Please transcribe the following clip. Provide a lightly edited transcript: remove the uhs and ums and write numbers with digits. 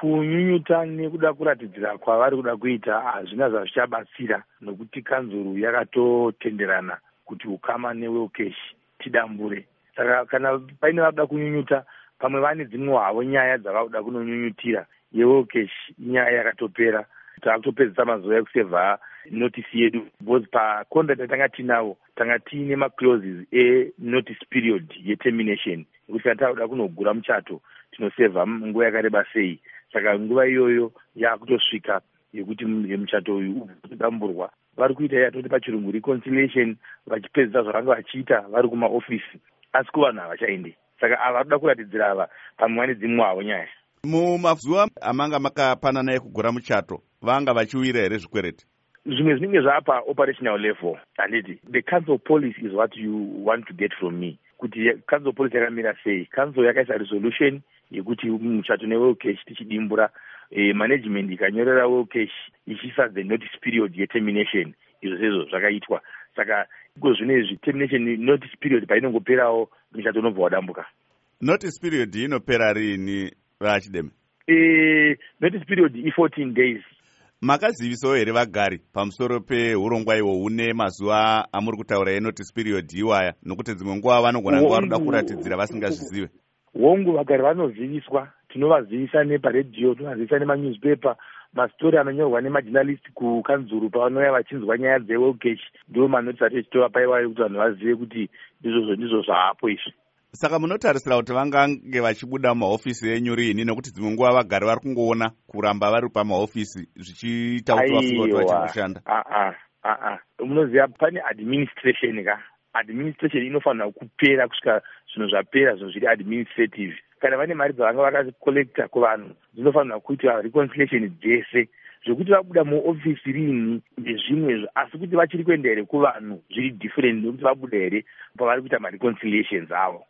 kunyunyuta nekuda kuratidzira kwavari kuda kuita hazvina zvazvichabatsira, nokuti kanzuru yakatotenderana kuti ukama newelcash tidambure. Saka kana paine vakuda kunyunyuta, pamwe vane dzimwe havo nyaya dzavakuda kunonyunyutira, yewelcash inyaya yakatopera. Takutopedzisa mazuva ekusevha notisi yedu, because pacontract tanga tinavo tanga tiine maclauses enotice period yetermination, yekuti kana takuda kunogura muchato tinosevha nguva yakareba sei. Saka nguva iyoyo yakutosvika yekuti muchato uyu udamburwa. Vari kuita yatoti pachirungu reconciliation, vachipedzisa zvavanga vachiita vari kumaofisi, asi kuvanhu havachaendi. Saka ava varikuda kuratidzira ava pamwe vane dzimwe havo nyaya. Mumazuva amanga makapanana ekugura muchato, vanga vachiwira here zvikwereti? Zvimwe zvinenge zvapa operational level. Handiti the council policy is what you want to get from me. Kuti council policy yakamira sei? Council yakaisa resolution yekuti muchato newelcash tichidimbura, management ikanyorera welcash ichisa the notice period yetermination. Izvo sezvo zvakaitwa. Saka zvinezvi termination notice period painongoperawo muchato unobva wadambuka. Notice period inopera rini vachideme? Notice period i14 days. Makazivisawo here vagari pamusoro peurongwa ihwo hune mazuva amuri kutaura enotice period iwaya, nokuti dzimwe nguva vanogona nguva varuda kuratidzira vasingazvizive? Hongu vagari vanoziviswa, tinovazivisa neparedhiyo, tinovazivisa nemanewspaper, mastori anonyorwa nemajournalist kukanzuru pavanouya vachinzwa nyaya dzewelcash, ndo manotisi atichitova paiwayo kuti vanhu vazive kuti ndizvo zvaapo izvi. Saka munotarisira kuti vangange vachibuda mumahofisi enyu rini, nokuti dzimwe nguva vagari vari kungoona kuramba vari pamahofisi zvichiita kuti vafunga kuti vachiri kushanda? Munoziva pane administration ka. Administration inofanira kupera kusvika zvinhu zvapera, zvinhu zviri administrative. Kana vane mari dzavanga vakakolekta kuvanhu, dzinofanira kuita reconciliation dzese. Zvokuti vabuda muofisi rini ndezvimwe, asi kuti vachiri kuenda here kuvanhu zviri different, nokuti vabuda here pavari kuita mareconciliations avo.